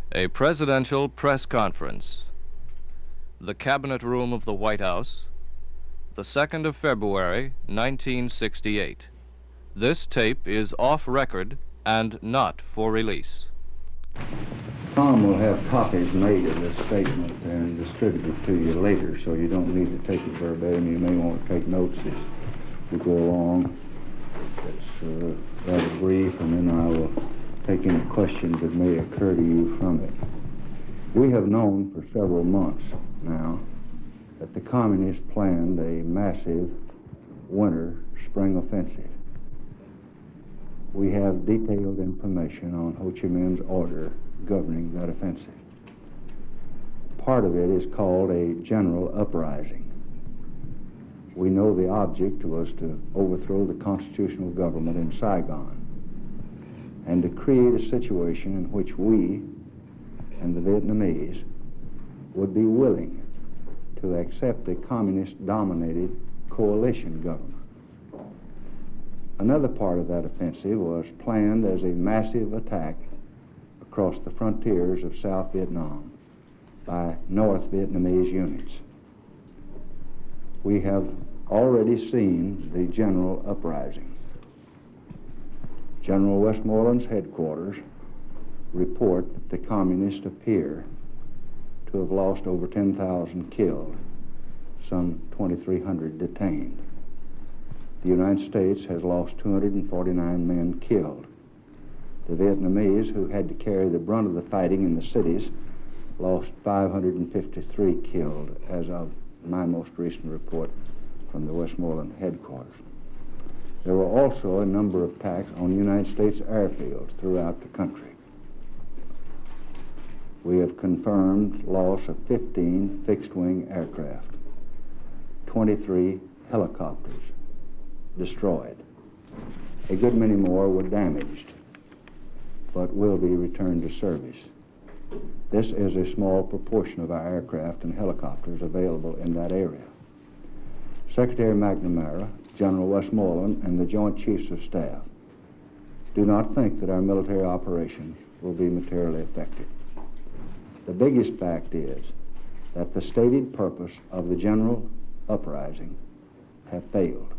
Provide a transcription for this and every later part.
A presidential press conference. The Cabinet Room of the White House. The 2nd of February, 1968. This tape is off record and not for release. Tom will have copies made of this statement and distributed to you later, so you don't need to take it verbatim. You may want to take notes as we go along. It's rather brief, and then I will take any questions that may occur to you from it. We have known for several months now that the communists planned a massive winter spring offensive. We have detailed information on Ho Chi Minh's order governing that offensive. Part of it is called a general uprising. We know the object was to overthrow the constitutional government in Saigon and to create a situation in which we and the Vietnamese would be willing to accept a communist-dominated coalition government. Another part of that offensive was planned as a massive attack across the frontiers of South Vietnam by North Vietnamese units. We have already seen the general uprising. General Westmoreland's headquarters report that the communists appear to have lost over 10,000 killed, some 2,300 detained. The United States has lost 249 men killed. The Vietnamese, who had to carry the brunt of the fighting in the cities, lost 553 killed as of my most recent report from the Westmoreland headquarters. There were also a number of attacks on United States airfields throughout the country. We have confirmed loss of 15 fixed-wing aircraft, 23 helicopters destroyed. A good many more were damaged, but will be returned to service. This is a small proportion of our aircraft and helicopters available in that area. Secretary McNamara, General Westmoreland, and the Joint Chiefs of Staff do not think that our military operations will be materially affected. The biggest fact is that the stated purpose of the general uprising have failed.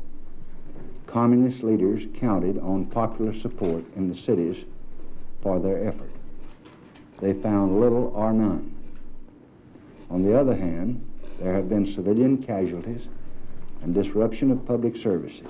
Communist leaders counted on popular support in the cities for their effort. They found little or none. On the other hand, there have been civilian casualties and disruption of public services.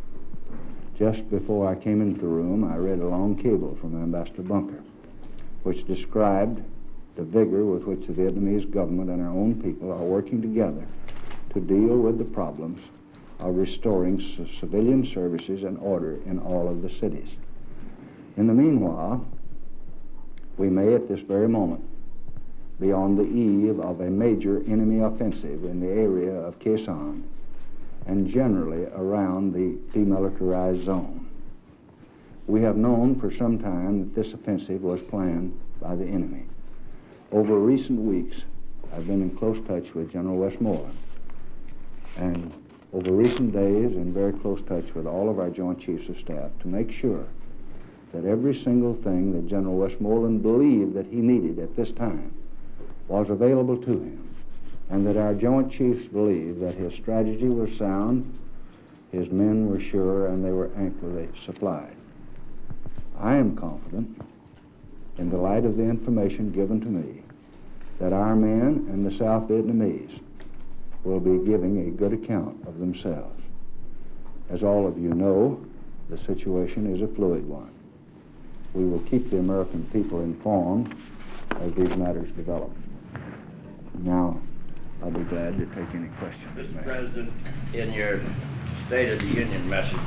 Just before I came into the room, I read a long cable from Ambassador Bunker, which described the vigor with which the Vietnamese government and our own people are working together to deal with the problems of restoring civilian services and order in all of the cities. In the meanwhile, we may at this very moment be on the eve of a major enemy offensive in the area of Khe Sanh and generally around the demilitarized zone. We have known for some time that this offensive was planned by the enemy. Over recent weeks, I've been in close touch with General Westmoreland, and over recent days in very close touch with all of our Joint Chiefs of Staff to make sure that every single thing that General Westmoreland believed that he needed at this time was available to him, and that our Joint Chiefs believed that his strategy was sound, his men were sure, and they were amply supplied. I am confident, in the light of the information given to me, that our men and the South Vietnamese will be giving a good account of themselves. As all of you know, the situation is a fluid one. We will keep the American people informed as these matters develop. Now, I'll be glad to take any questions. Mr. President, in your State of the Union message,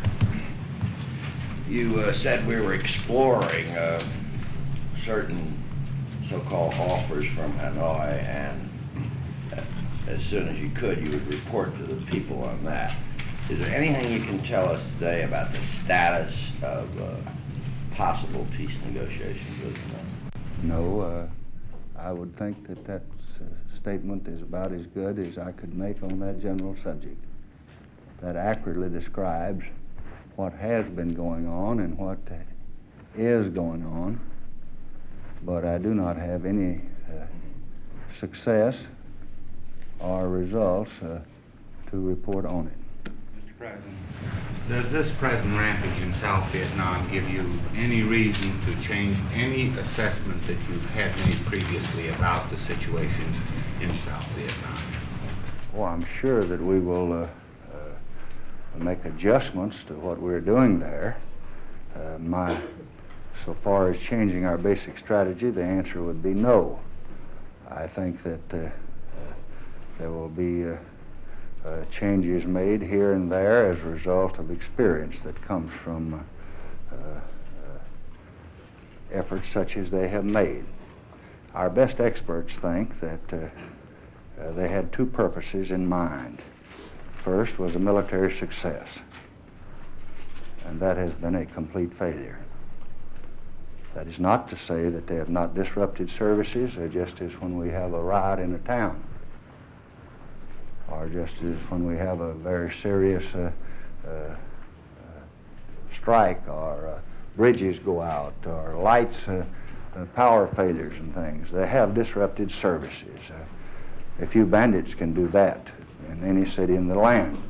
you said we were exploring certain so-called offers from Hanoi, and as soon as you could, you would report to the people on that. Is there anything you can tell us today about the status of possible peace negotiations with them? No, I would think that that statement is about as good as I could make on that general subject. That accurately describes what has been going on and what is going on. but I do not have any success or results to report on it. Mr. President, does this present rampage in South Vietnam give you any reason to change any assessment that you've had made previously about the situation in South Vietnam? Well, I'm sure that we will make adjustments to what we're doing there. So far as changing our basic strategy, the answer would be no. I think that there will be changes made here and there as a result of experience that comes from efforts such as they have made. Our best experts think that they had two purposes in mind. First was a military success, and that has been a complete failure. That is not to say that they have not disrupted services, just as when we have a riot in a town, or just as when we have a very serious strike, or bridges go out, or lights, power failures and things. They have disrupted services. A few bandits can do that in any city in the land.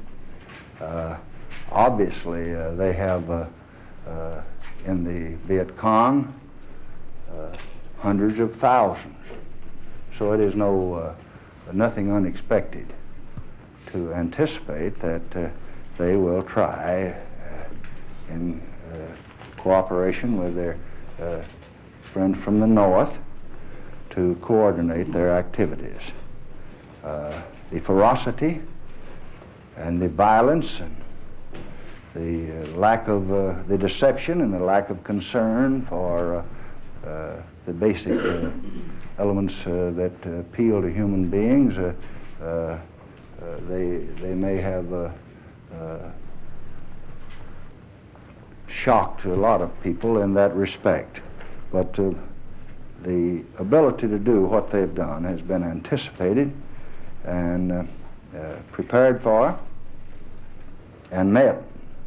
Obviously, they have in the Viet Cong hundreds of thousands. So it is nothing unexpected to anticipate that they will try, in cooperation with their friend from the north, to coordinate their activities. The ferocity and the violence and the lack of the deception and the lack of concern for the basic elements that appeal to human beings, they may have shocked a lot of people in that respect. But the ability to do what they've done has been anticipated and prepared for and met.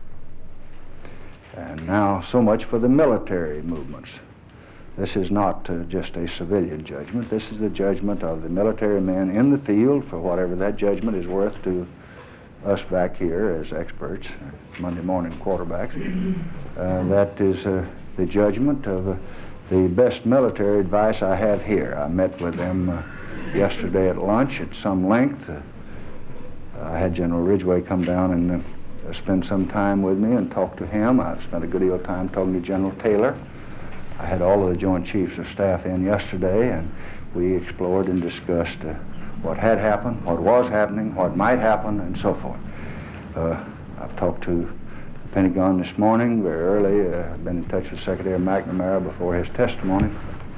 And now so much for the military movements. This is not just a civilian judgment. This is the judgment of the military men in the field, for whatever that judgment is worth to us back here as experts, Monday morning quarterbacks. That is the judgment of the best military advice I have here. I met with them yesterday at lunch at some length. I had General Ridgway come down and spend some time with me and talk to him. I spent a good deal of time talking to General Taylor. I had all of the Joint Chiefs of Staff in yesterday, and we explored and discussed what had happened, what was happening, what might happen, and so forth. I've talked to the Pentagon this morning very early. I've been in touch with Secretary McNamara before his testimony.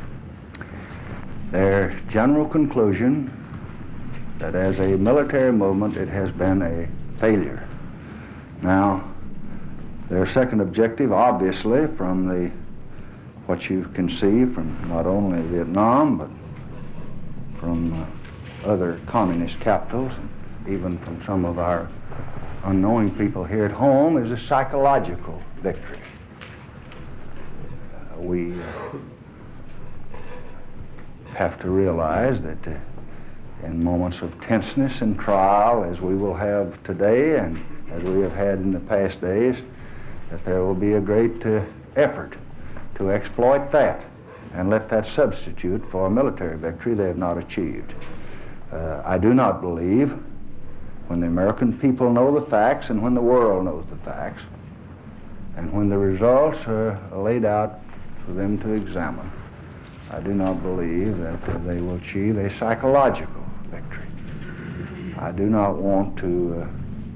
Their general conclusion that as a military movement it has been a failure. Now, their second objective, obviously, from what you can see from not only Vietnam, but from other communist capitals, even from some of our unknowing people here at home, is a psychological victory. We have to realize that in moments of tenseness and trial, as we will have today and as we have had in the past days, that there will be a great effort to exploit that and let that substitute for a military victory they have not achieved. I do not believe, when the American people know the facts and when the world knows the facts, and when the results are laid out for them to examine, I do not believe that they will achieve a psychological victory. I do not want to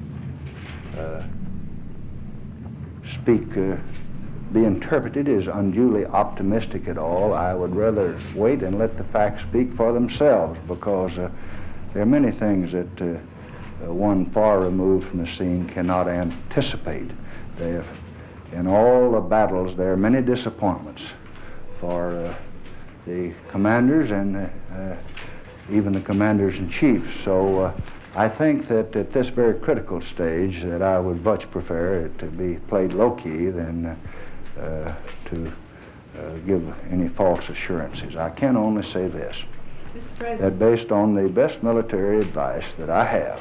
be interpreted as unduly optimistic at all. I would rather wait and let the facts speak for themselves, because there are many things that one far removed from the scene cannot anticipate. In all the battles, there are many disappointments for the commanders and even the commanders-in-chief. So I think that at this very critical stage that I would much prefer it to be played low-key than to give any false assurances. I can only say this, Mr. President. that based on the best military advice that I have,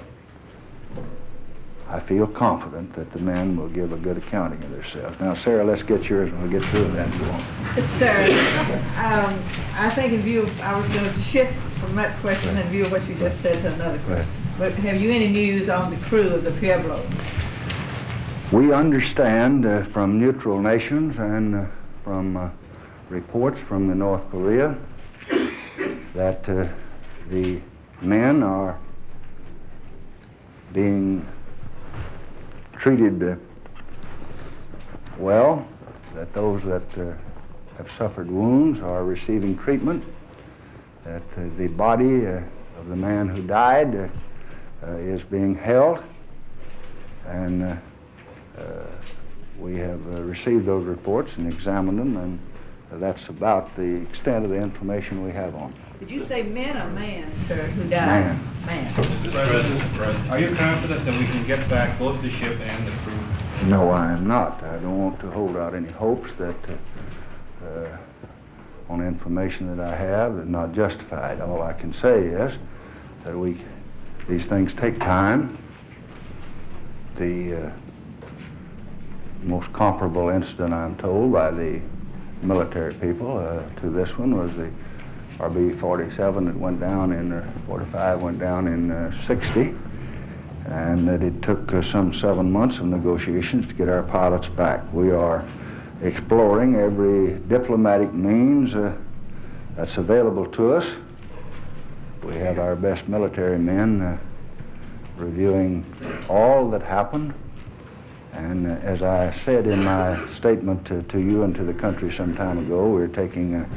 I feel confident that the men will give a good accounting of themselves. Now, Sarah, let's get yours when we get through that. You want? Sir, I think in view of, I was going to shift from that question in view of what you just said to another question. But have you any news on the crew of the Pueblo? We understand from neutral nations and from reports from the North Korea that the men are being treated well, that those that have suffered wounds are receiving treatment, that the body of the man who died is being held, and we have received those reports and examined them, and that's about the extent of the information we have on them. Did you say men or man, sir, who died? Man. Mr. President, are you confident that we can get back both the ship and the crew? No, I am not. I don't want to hold out any hopes that on information that I have is not justified. All I can say is that these things take time. The most comparable incident, I'm told, by the military people to this one was the RB-47 that went down in, 45 went down in 60, and that it took some 7 months of negotiations to get our pilots back. We are exploring every diplomatic means that's available to us. We have our best military men reviewing all that happened, and as I said in my statement to you and to the country some time ago, we're taking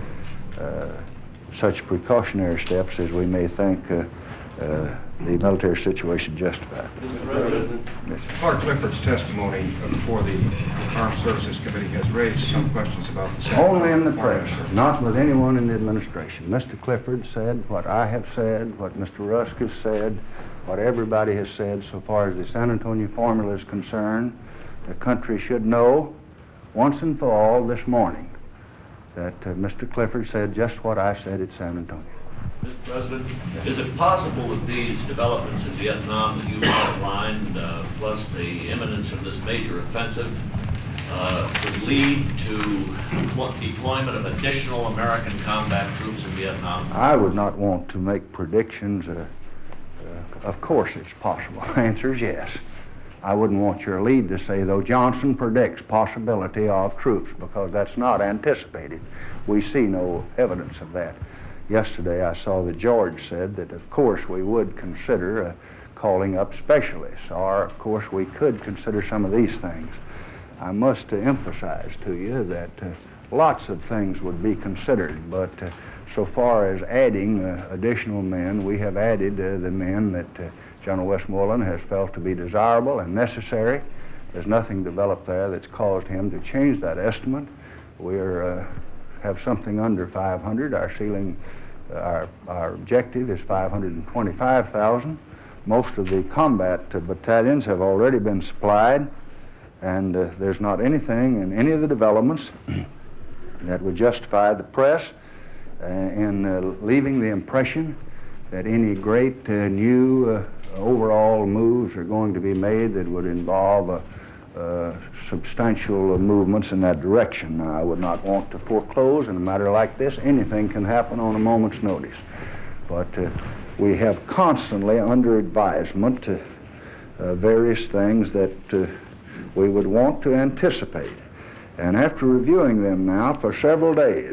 such precautionary steps as we may think the military situation justified. Mr. President, Yes. Clark Clifford's testimony before the Armed Services Committee has raised some questions about the Only in the press, not with anyone in the administration. Mr. Clifford said what I have said, what Mr. Rusk has said, what everybody has said so far as the San Antonio formula is concerned. The country should know once and for all this morning that Mr. Clifford said just what I said at San Antonio. Mr. President, is it possible that these developments in Vietnam that you've outlined, plus the imminence of this major offensive, would lead to deployment of additional American combat troops in Vietnam? I would not want to make predictions. Of course it's possible. The answer is yes. I wouldn't want your lead to say, though, Johnson predicts possibility of troops, because that's not anticipated. We see no evidence of that. Yesterday I saw that George said that, of course, we would consider calling up specialists, or, of course, we could consider some of these things. I must emphasize to you that lots of things would be considered, but so far as adding additional men, we have added the men that General Westmoreland has felt to be desirable and necessary. There's nothing developed there that's caused him to change that estimate. We have something under 500. Our ceiling, our objective is 525,000. Most of the combat battalions have already been supplied, and there's not anything in any of the developments that would justify the press in leaving the impression that any great new overall moves are going to be made that would involve substantial movements in that direction. Now, I would not want to foreclose in a matter like this. Anything can happen on a moment's notice. But we have constantly under advisement various things that we would want to anticipate. And after reviewing them now for several days,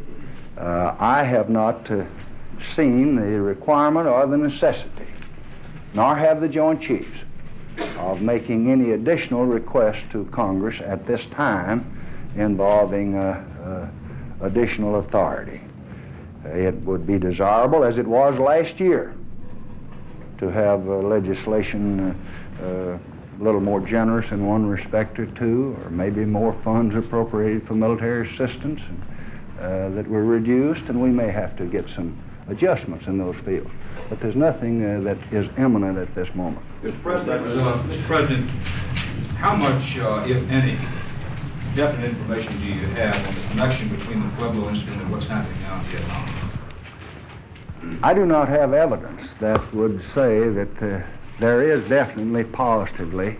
I have not seen the requirement or the necessity, nor have the Joint Chiefs, of making any additional requests to Congress at this time involving additional authority. It would be desirable, as it was last year, to have legislation a little more generous in one respect or two, or maybe more funds appropriated for military assistance that were reduced, and we may have to get some adjustments in those fields. But there's nothing that is imminent at this moment. Mr. President, how much, if any, definite information do you have on the connection between the Pueblo incident and what's happening now in Vietnam? I do not have evidence that would say that there is definitely, positively,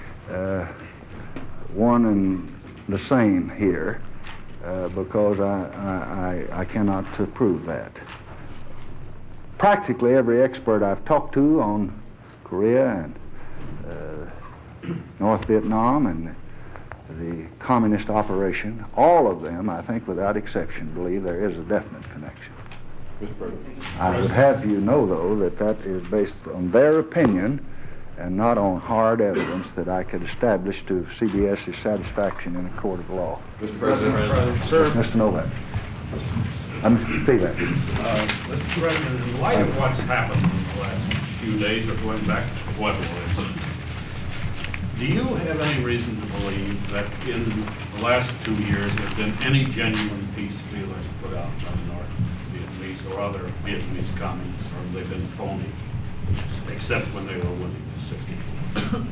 one and the same here, because I cannot prove that. Practically every expert I've talked to on Korea and North Vietnam and the communist operation, all of them, I think without exception, believe there is a definite connection. I would have you know, though, that that is based on their opinion and not on hard evidence that I could establish to CBS's satisfaction in a court of law. Mr. President. Sir. Mr. Novak. Repeat that. Mr. President, in light of what's happened in the last few days or going back to the Pueblo incident, do you have any reason to believe that in the last 2 years there have been any genuine peace feelers put out by the North Vietnamese or other Vietnamese communists, or have they been phony, except when they were winning the 64?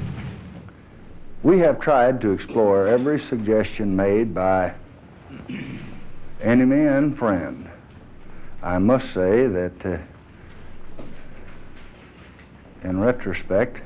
We have tried to explore every suggestion made by enemy and friend. I must say that in retrospect,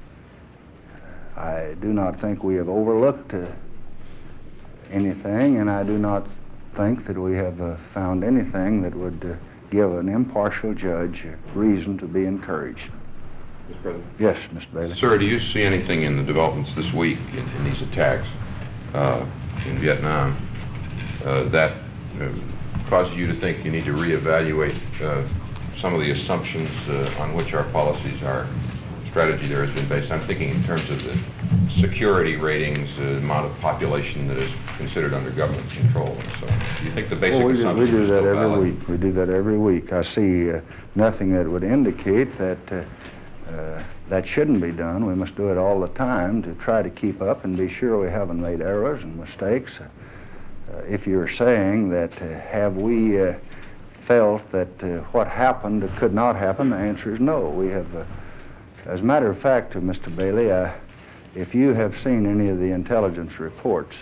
I do not think we have overlooked anything, and I do not think that we have found anything that would give an impartial judge reason to be encouraged. Mr. President? Yes, Mr. Bailey. Sir, do you see anything in the developments this week in these attacks in Vietnam that causes you to think you need to reevaluate some of the assumptions on which our policies, our strategy there has been based? I'm thinking in terms of the security ratings, the amount of population that is considered under government control. So do you think the basic assumptions we do are that still every valid? week. We do that every week. I see nothing that would indicate that that shouldn't be done. We must do it all the time to try to keep up and be sure we haven't made errors and mistakes. If you're saying that have we felt that what happened could not happen, the answer is no. We have, as a matter of fact, Mr. Bailey, if you have seen any of the intelligence reports,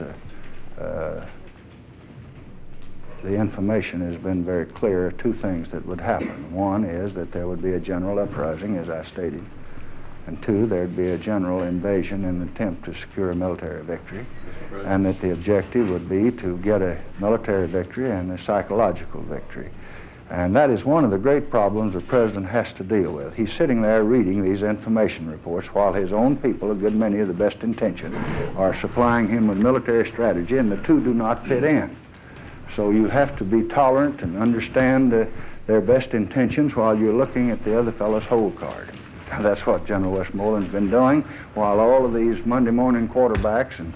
the information has been very clear. Two things that would happen. One is that there would be a general uprising, as I stated. And two, there'd be a general invasion in an attempt to secure a military victory. And that the objective would be to get a military victory and a psychological victory. And that is one of the great problems the president has to deal with. He's sitting there reading these information reports while his own people, a good many of the best intentioned, are supplying him with military strategy, and the two do not fit in. So you have to be tolerant and understand their best intentions while you're looking at the other fellow's whole card. That's what General Westmoreland's been doing, while all of these Monday morning quarterbacks and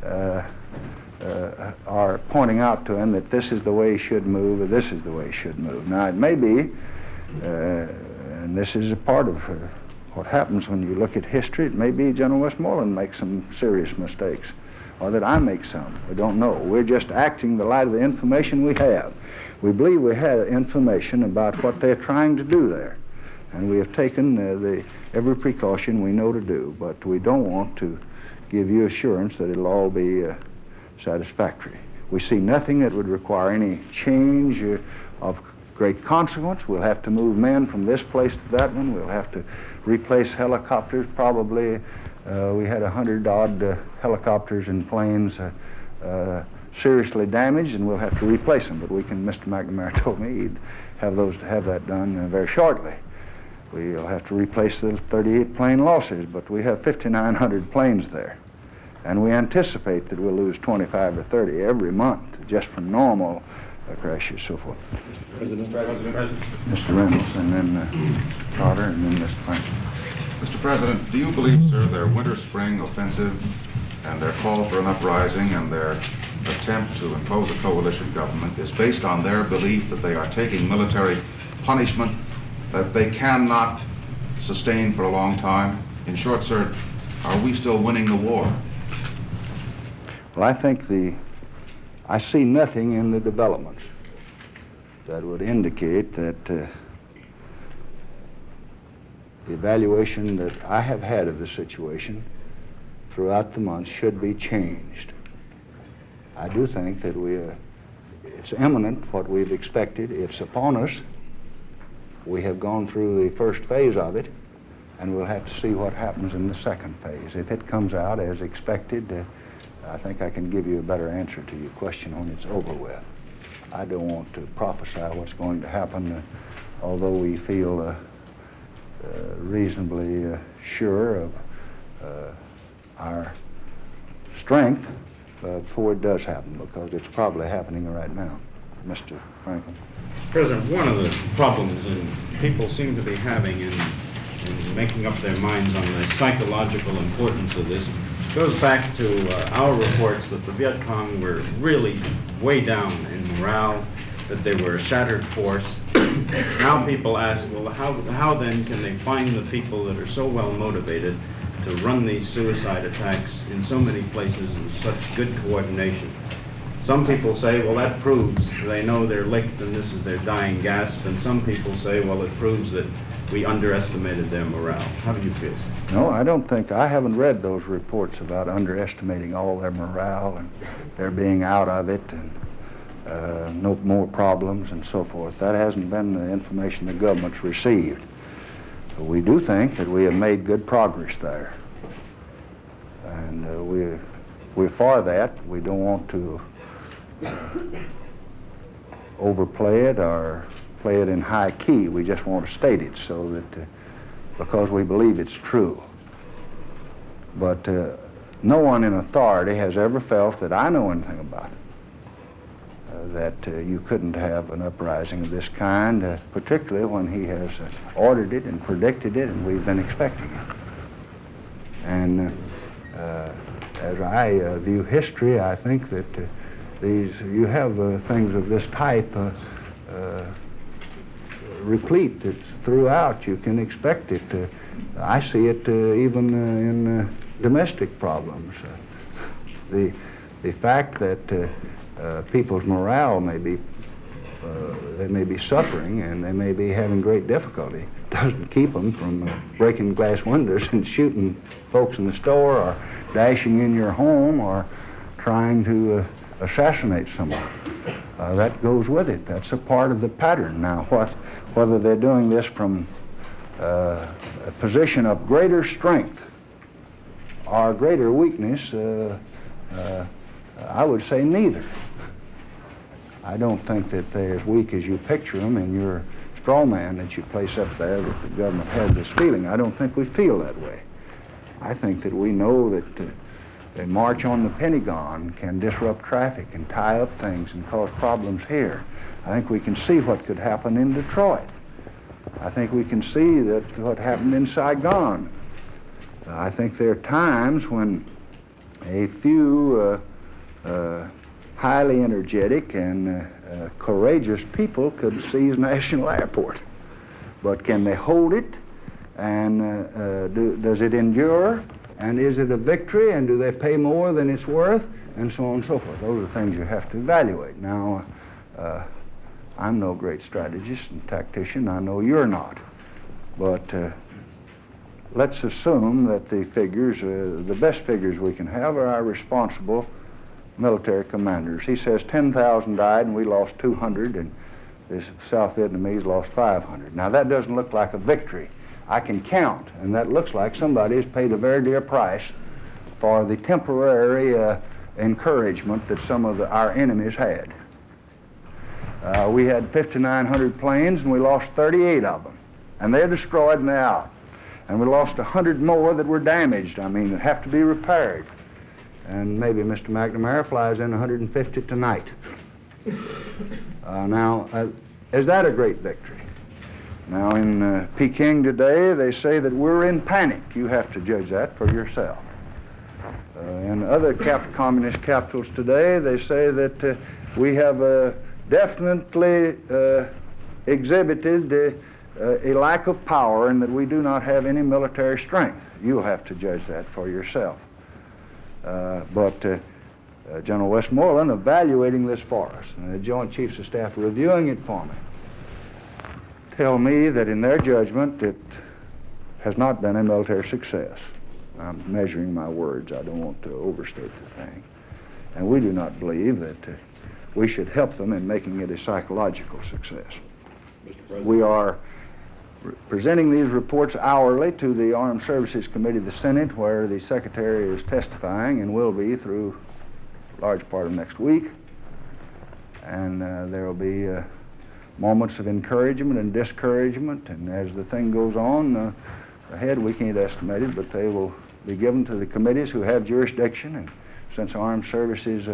are pointing out to him that this is the way he should move, or this is the way he should move. Now, it may be, and this is a part of what happens when you look at history, it may be General Westmoreland makes some serious mistakes, or that I make some. We don't know. We're just acting in the light of the information we have. We believe we have information about what they're trying to do there, and we have taken every precaution we know to do, but we don't want to give you assurance that it'll all be satisfactory. We see nothing that would require any change of great consequence. We'll have to move men from this place to that one. We'll have to replace helicopters. Probably we had 100-odd helicopters and planes seriously damaged, and we'll have to replace them. But we can, Mr. McNamara told me he'd have that done very shortly. We'll have to replace the 38 plane losses, but we have 5,900 planes there. And we anticipate that we'll lose 25 or 30 every month just from normal crashes, so forth. President. Mr. Reynolds, and then Carter, and then Mr. Franklin. Mr. President, do you believe, sir, their winter-spring offensive and their call for an uprising and their attempt to impose a coalition government is based on their belief that they are taking military punishment that they cannot sustain for a long time? In short, sir, are we still winning the war? Well, I think I see nothing in the developments that would indicate that the evaluation that I have had of the situation throughout the months should be changed. I do think that it's imminent, what we've expected. It's upon us. We have gone through the first phase of it, and we'll have to see what happens in the second phase. If it comes out as expected, I think I can give you a better answer to your question when it's over with. I don't want to prophesy what's going to happen, although we feel reasonably sure of our strength before it does happen, because it's probably happening right now. Mr. Franklin. President, one of the problems people seem to be having in making up their minds on the psychological importance of this goes back to our reports that the Viet Cong were really way down in morale, that they were a shattered force. Now people ask, well, how then can they find the people that are so well motivated to run these suicide attacks in so many places in such good coordination? Some people say, well, that proves they know they're licked and this is their dying gasp. And some people say, well, it proves that we underestimated their morale. How do you feel, sir? No, I don't think, I haven't read those reports about underestimating all their morale and their being out of it and no more problems and so forth. That hasn't been the information the government's received. But we do think that we have made good progress there. And we're for that. We don't want to overplay it or play it in high key. We just want to state it so that, because we believe it's true. But no one in authority has ever felt that I know anything about it, that you couldn't have an uprising of this kind, particularly when he has ordered it and predicted it, and we've been expecting it. And as I view history, I think that you have things of this type replete. It's throughout. You can expect it. I see it even in domestic problems. The fact that people's morale may be, they may be suffering and they may be having great difficulty doesn't keep them from breaking glass windows and shooting folks in the store or dashing in your home or trying to assassinate someone. That goes with it. That's a part of the pattern. Now, whether they're doing this from a position of greater strength or greater weakness, I would say neither. I don't think that they're as weak as you picture them in your straw man that you place up there, that the government has this feeling. I don't think we feel that way. I think that we know that a march on the Pentagon can disrupt traffic and tie up things and cause problems here. I think we can see what could happen in Detroit. I think we can see that what happened in Saigon. I think there are times when a few highly energetic and courageous people could seize National Airport. But can they hold it? And does it endure? And is it a victory? And do they pay more than it's worth? And so on and so forth. Those are things you have to evaluate. Now, I'm no great strategist and tactician. I know you're not. But let's assume that the figures, the best figures we can have are our responsible military commanders. He says 10,000 died and we lost 200 and the South Vietnamese lost 500. Now that doesn't look like a victory. I can count, and that looks like somebody has paid a very dear price for the temporary encouragement that some of our enemies had. We had 5,900 planes and we lost 38 of them. And they're destroyed and they're out. And we lost 100 more that were damaged, that have to be repaired. And maybe Mr. McNamara flies in 150 tonight. Now, is that a great victory? Now, in Peking today, they say that we're in panic. You have to judge that for yourself. In other communist capitals today, they say that we have definitely exhibited a lack of power and that we do not have any military strength. You'll have to judge that for yourself. But General Westmoreland evaluating this for us, and the Joint Chiefs of Staff reviewing it for me, tell me that in their judgment it has not been a military success. I'm measuring my words. I don't want to overstate the thing. and we do not believe that we should help them in making it a psychological success. We are presenting these reports hourly to the Armed Services Committee of the Senate, where the Secretary is testifying and will be through a large part of next week. And there will be moments of encouragement and discouragement, and as the thing goes on ahead, we can't estimate it, but they will be given to the committees who have jurisdiction. And since Armed Services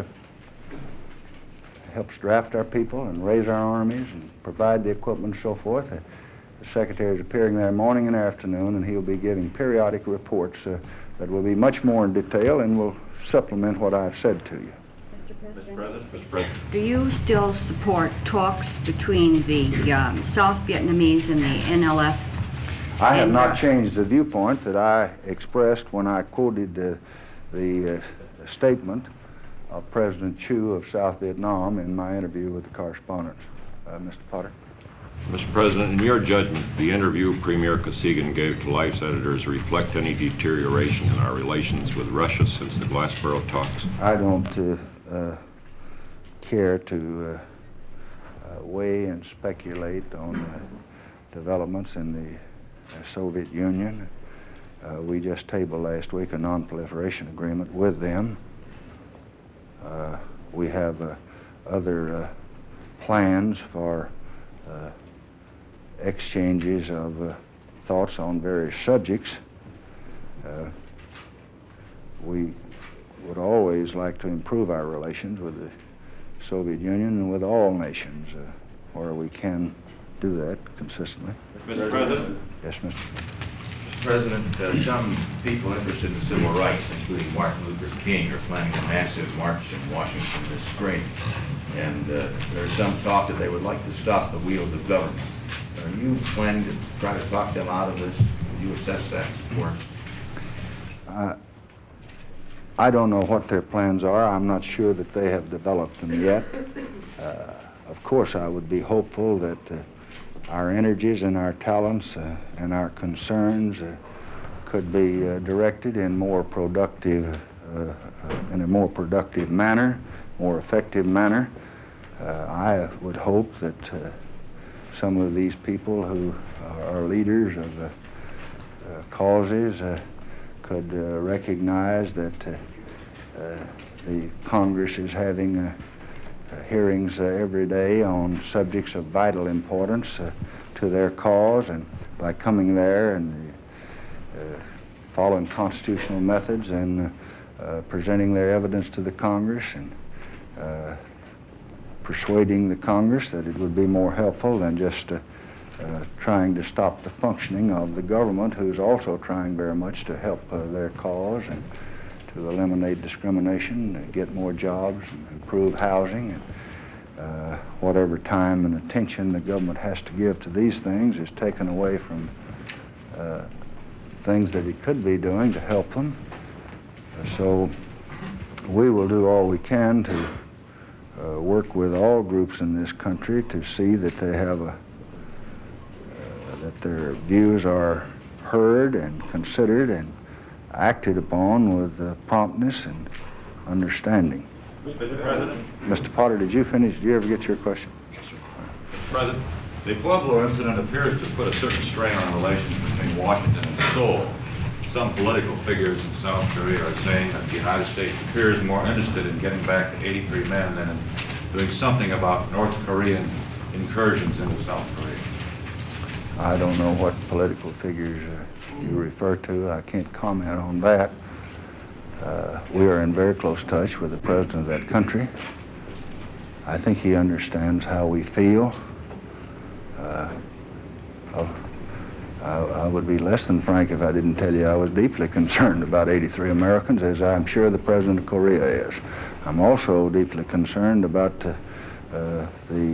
helps draft our people and raise our armies and provide the equipment and so forth, the Secretary is appearing there morning and afternoon, and he'll be giving periodic reports that will be much more in detail and will supplement what I've said to you. Mr. President. Do you still support talks between the South Vietnamese and the NLF? I have not changed the viewpoint that I expressed when I quoted the statement of President Chu of South Vietnam in my interview with the correspondents. Mr. Potter. Mr. President, in your judgment, the interview Premier Kosygin gave to Life's editors reflect any deterioration in our relations with Russia since the Glassboro talks? I don't care to weigh and speculate on developments in the Soviet Union. We just tabled last week a non-proliferation agreement with them. We have other plans for exchanges of thoughts on various subjects. We would always like to improve our relations with the Soviet Union and with all nations where we can do that consistently. Mr. President? Yes, Mr. President, some people interested in civil rights, including Martin Luther King, are planning a massive march in Washington this spring. And there's some talk that they would like to stop the wheels of government. Are you planning to try to talk them out of this? Will you assess that work? I don't know what their plans are. I'm not sure that they have developed them yet. Of course, I would be hopeful that our energies and our talents and our concerns could be directed in more productive, in a more productive manner, more effective manner. I would hope that some of these people who are leaders of causes could recognize that the Congress is having hearings every day on subjects of vital importance to their cause, and by coming there and following constitutional methods and presenting their evidence to the Congress and persuading the Congress that it would be more helpful than just trying to stop the functioning of the government, who's also trying very much to help their cause and to eliminate discrimination, and get more jobs, and improve housing, and whatever time and attention the government has to give to these things is taken away from things that it could be doing to help them. So we will do all we can to work with all groups in this country to see that they have that their views are heard and considered and acted upon with promptness and understanding. Mr. President? Mr. Potter, did you finish? Did you ever get your question? Yes, sir. Mr. President, the Pueblo incident appears to put a certain strain on relations between Washington and Seoul. Some political figures in South Korea are saying that the United States appears more interested in getting back the 83 men than in doing something about North Korean incursions into South Korea. I don't know what political figures you refer to. I can't comment on that. We are in very close touch with the president of that country. I think he understands how we feel. I would be less than frank if I didn't tell you I was deeply concerned about 83 Americans, as I'm sure the president of Korea is. I'm also deeply concerned about the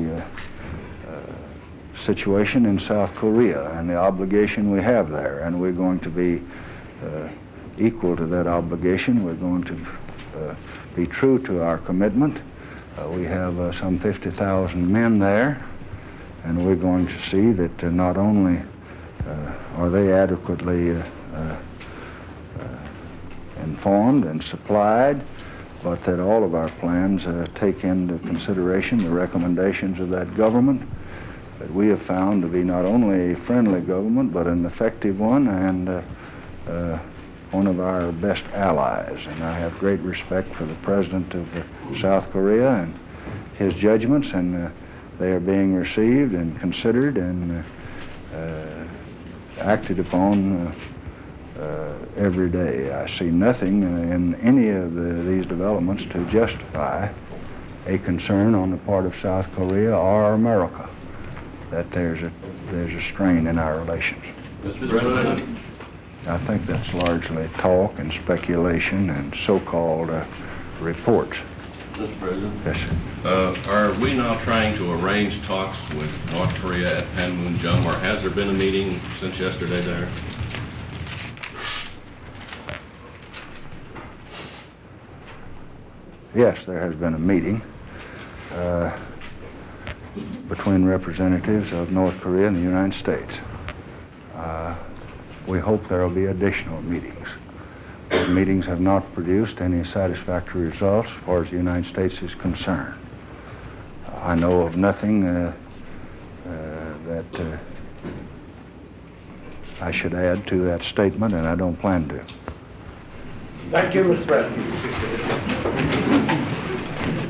situation in South Korea and the obligation we have there, and we're going to be equal to that obligation. We're going to be true to our commitment. We have some 50,000 men there, and we're going to see that not only are they adequately informed and supplied, but that all of our plans take into consideration the recommendations of that government that we have found to be not only a friendly government, but an effective one and one of our best allies. And I have great respect for the President of South Korea and his judgments, and they are being received and considered and acted upon every day. I see nothing in any of these developments to justify a concern on the part of South Korea or America that there's a strain in our relations. Mr. President. I think that's largely talk and speculation and so-called reports. Mr. President? Yes, sir. Are we now trying to arrange talks with North Korea at Panmunjom, or has there been a meeting since yesterday there? Yes, there has been a meeting between representatives of North Korea and the United States. We hope there will be additional meetings. Those meetings have not produced any satisfactory results as far as the United States is concerned. I know of nothing that I should add to that statement, and I don't plan to. Thank you, Mr. President.